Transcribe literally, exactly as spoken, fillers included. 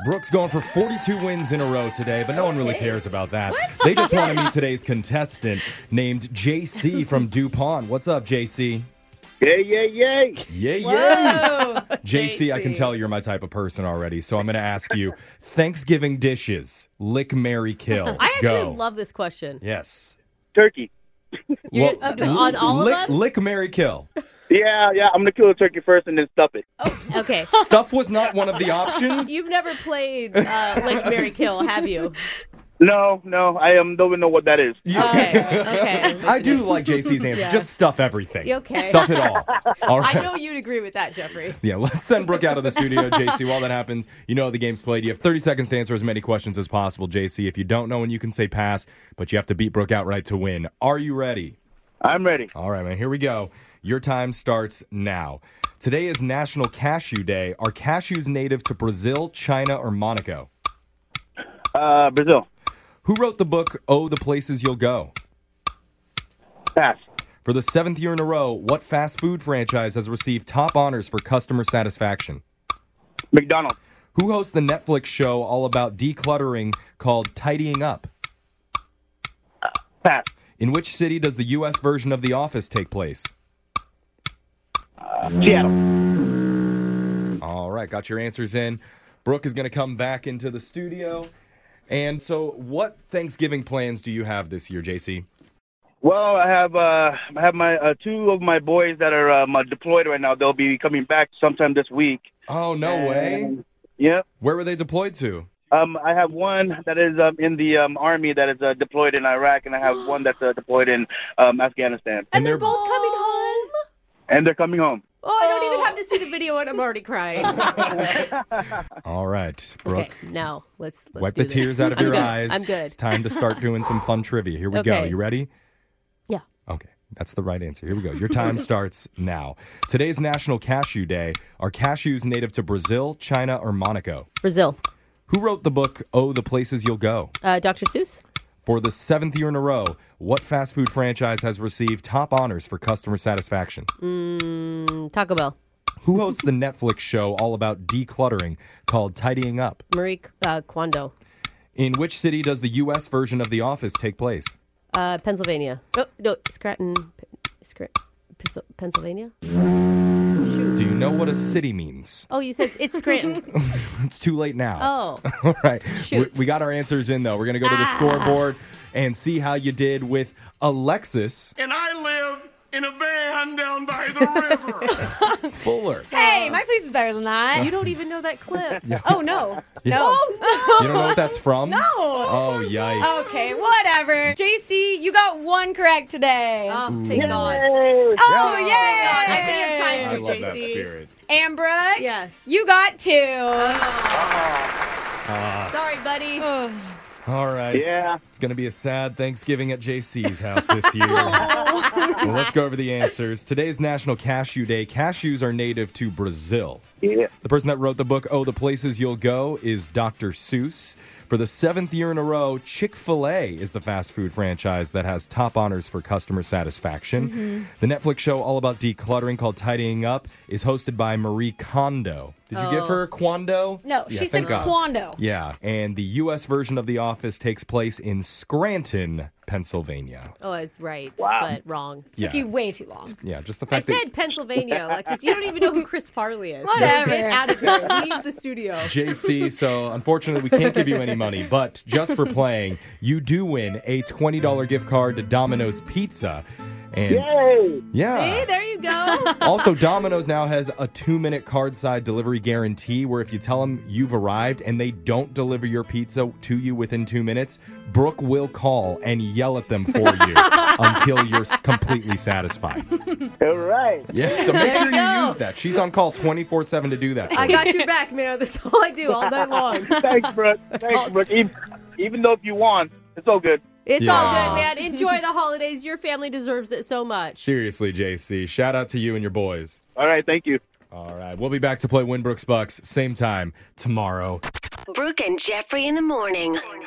Brooke's going for forty-two wins in a row today, but no one really Okay. cares about that. What? They just want to meet today's contestant named J C from DuPont. What's up, J C? Yay, yay, yay. Yay, yay. Whoa. J C, I can tell you're my type of person already, so I'm going to ask you Thanksgiving dishes, lick, marry, kill. I actually Go. love this question. Yes. Turkey. You're, Well, uh, on all lick, of them? lick, marry, kill. Yeah, yeah, I'm going to kill the turkey first and then stuff it. Okay. Stuff was not one of the options. You've never played uh, Lick, Marry, Kill, have you? No, no, I um, don't even know what that is. Okay. Okay. I do like J C's answer. Yeah. Just stuff everything. Okay. Stuff it all. All right. I know you'd agree with that, Jeffrey. Yeah, let's send Brooke out of the studio, J C. While that happens, you know how the game's played. You have thirty seconds to answer as many questions as possible, J C. If you don't know, and you can say pass, but you have to beat Brooke outright to win. Are you ready? I'm ready. All right, man, here we go. Your time starts now. Today is National Cashew Day. Are cashews native to Brazil, China, or Monaco? Uh, Brazil. Who wrote the book, Oh, the Places You'll Go? Pass. For the seventh year in a row, what fast food franchise has received top honors for customer satisfaction? McDonald's. Who hosts the Netflix show all about decluttering called Tidying Up? Pass. In which city does the U S version of The Office take place? Uh, Seattle. All right, got your answers in. Brooke is going to come back into the studio. And so what Thanksgiving plans do you have this year, J C? Well, I have uh, I have my uh, two of my boys that are um, uh, deployed right now. They'll be coming back sometime this week. Oh, no way. And, yeah. Where were they deployed to? Um, I have one that is um, in the um, army that is uh, deployed in Iraq, and I have one that's uh, deployed in um, Afghanistan. And, And they're, they're- both coming home? And they're coming home. Oh, I don't even have to see the video and I'm already crying. All right, Brooke. Okay, now let's, let's Wipe do the this. tears out of I'm your good. eyes. I'm good. It's time to start doing some fun trivia. Here we go. Okay. You ready? Yeah. Okay, that's the right answer. Here we go. Your time starts now. Today's National Cashew Day. Are cashews native to Brazil, China, or Monaco? Brazil. Who wrote the book, Oh, the Places You'll Go? Uh, Doctor Seuss. For the seventh year in a row, what fast food franchise has received top honors for customer satisfaction? Mm, Taco Bell. Who hosts the Netflix show all about decluttering called Tidying Up? Marie uh, Kondo. In which city does the U S version of The Office take place? Uh, Pennsylvania. Oh, no, Scranton. Scr- Pensil- Pennsylvania? Shoot. Do you know what a city means? Oh, you said it's Scranton. It's too late now. Oh. All right. Shoot. We, we got our answers in, though. We're going to go to the Ah. scoreboard and see how you did with Alexis And I live in a van down by the river. Fuller. Hey, my place is better than that. You don't even know that clip. Oh, no. Yeah. No. You don't know what that's from? No. Oh, yikes. Okay, whatever. J C, you got one correct today. Oh, thank God. Yay! oh, Yeah. yay. God, I may have time I to, love that J C. spirit. Ambra, Yeah. you got two. Sorry, buddy. Oh. All right. Yeah. It's going to be a sad Thanksgiving at J C's house this year. Well, let's go over the answers. Today's National Cashew Day. Cashews are native to Brazil. Yeah. The person that wrote the book, Oh, the Places You'll Go, is Doctor Seuss. For the seventh year in a row, Chick-fil-A is the fast food franchise that has top honors for customer satisfaction. Mm-hmm. The Netflix show all about decluttering called Tidying Up is hosted by Marie Kondo. Did you give Oh. her Quando? No, Yeah, she said thank God. Quando. Yeah, and the U S version of The Office takes place in Scranton, Pennsylvania. Oh, I was right, Wow. but wrong. Yeah, Took you way too long. yeah, just the I fact that said Pennsylvania, Alexis. You don't even know who Chris Farley is. Whatever. Get out of here. Leave the studio. J C, so unfortunately we can't give you any money, but just for playing, you do win a twenty dollars gift card to Domino's Pizza. And Yay! yeah. Hey, there you go. Also, Domino's now has a two-minute card-side delivery guarantee where if you tell them you've arrived and they don't deliver your pizza to you within two minutes, Brooke will call and yell at them for you until you're s- completely satisfied. All right. Yeah, so make There sure you you go. use that. She's on call twenty-four seven to do that for I you. got your back, man. That's all I do all night long. Thanks, Brooke. Thanks, Brooke. Even, even though if you won, it's all good. It's Yeah. all good, man. Enjoy the holidays. Your family deserves it so much. Seriously, J C, shout out to you and your boys. All right. Thank you. All right, we'll be back to play Winbrooks Bucks same time tomorrow. Brooke and Jeffrey in the morning.